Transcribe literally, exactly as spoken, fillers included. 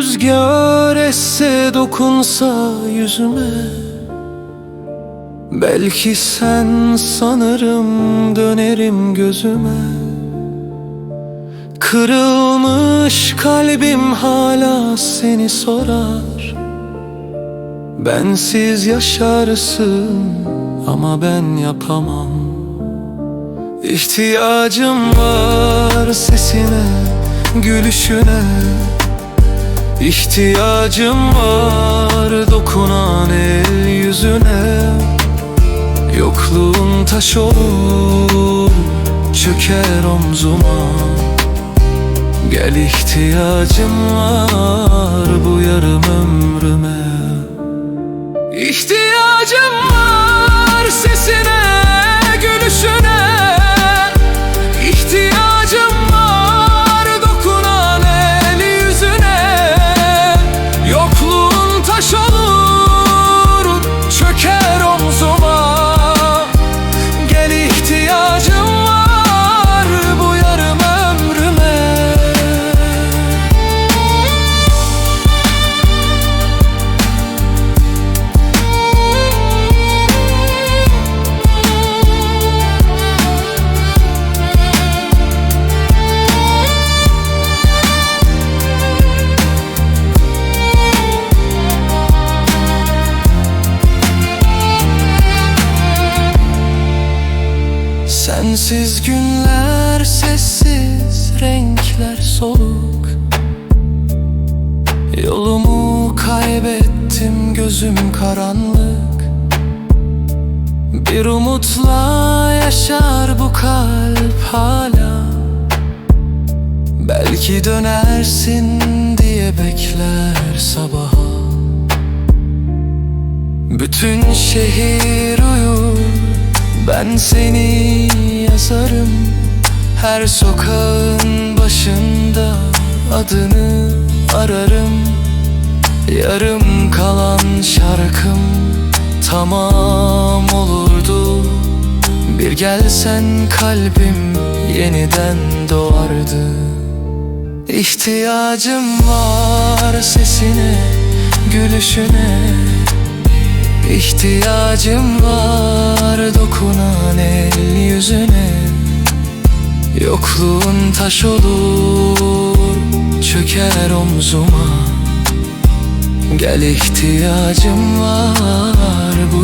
rüzgar esse dokunsa yüzüme, belki sen sanırım dönerim gözüme. Kırılmış kalbim hala seni sorar. Bensiz yaşarsın ama ben yapamam. İhtiyacım var sesine, gülüşüne. İhtiyacım var dokunan el yüzüne. Yokluğun taş olur, çöker omzuma. Gel, ihtiyacım var bu yarım ömrüme. İhtiyacım var sesine, gülüşüne. İhtiyacım var dokunan el yüzüne. Yokluğun taş olur, çöker omzuma. Gel, ihtiyacım var bu yarım ömrüme. Sensiz günler sessiz, renkler soluk. Yolumu kaybettim, gözüm karanlık. Bir umutla yaşar bu kalp hala. Belki dönersin diye bekler sabaha. Bütün şehir uyur, ben seni yazarım. Her sokağın başında adını ararım. Yarım kalan şarkım tamam olurdu. Bir gelsen kalbim yeniden doğardı. İhtiyacım var sesine, gülüşüne. İhtiyacım var dokunan el yüzüne. Yokluğun taş olur, çöker omzuma. Gel, ihtiyacım var